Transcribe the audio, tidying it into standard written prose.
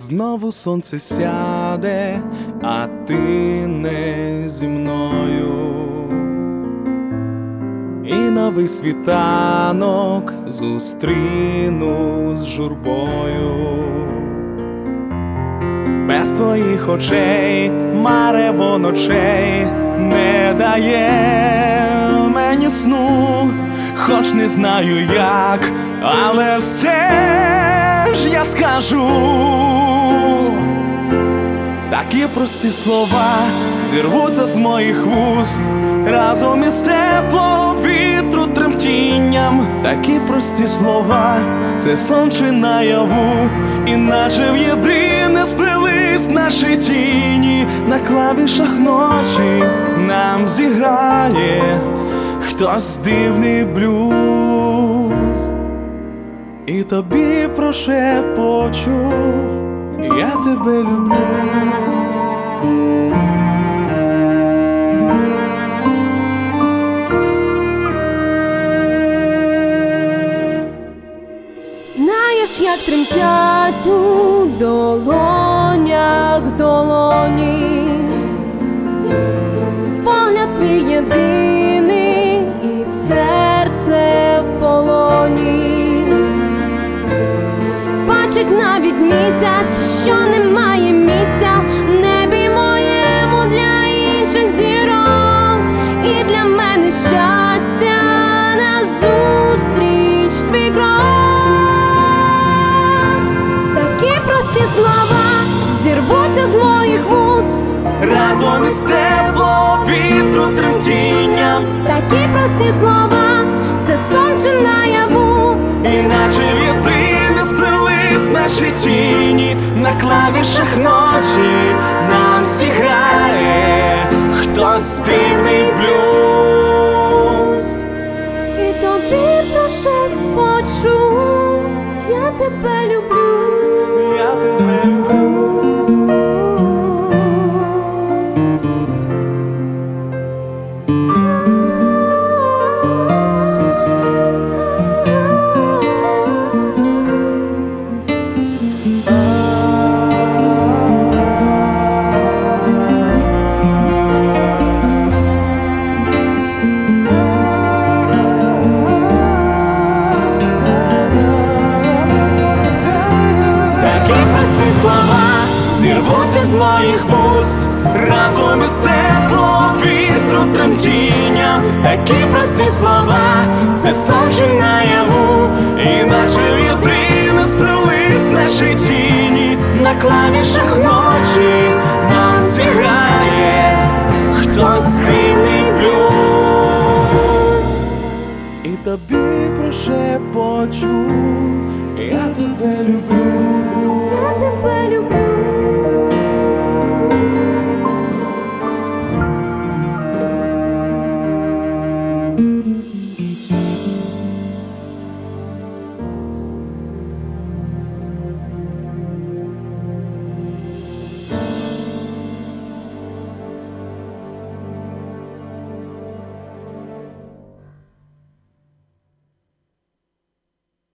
знову сонце сяде, а ти не зі мною. І новий світанок зустріну з журбою. Без твоїх очей марево ночей не дає мені сну, хоч не знаю як, але все ж я скажу. Такі прості слова зірвуться з моїх вуст разом із теплого вітру тремтінням. Такі прості слова, це сон чи наяву, іначе в єдине сплелись наші тіні. На клавішах ночі нам зіграє хтось дивний блюз. І тобі прошепочу: я тебе люблю. Знаєш, як тремтять у долонях долоні, погляд твій єдиний і серце в полоні. Бачить навіть місяць, що немає місця в небі моєму для інших зірок. І для мене щастя назустріч твій крок. Такі прості слова зірвуться з моїх вуст разом із теплого вітру тремтінням. Такі прості слова, це сон чи наяву, іначе в єдине сплелись наші тіні. На клавішах ночі нам зіграє хтось дивний блюз. і тобі прошепочу: я тебе люблю. Я тебе люблю. Слова зірвуться з моїх вуст разом із теплого вітру тремтіння. Такі прості слова, це сон чи наяву, іначе в єдине сплелись наші тіні. На клавішах ночі нам зіграє хтось дивний блюз. І тобі прошепочу: я тебе люблю. Я тебе люблю.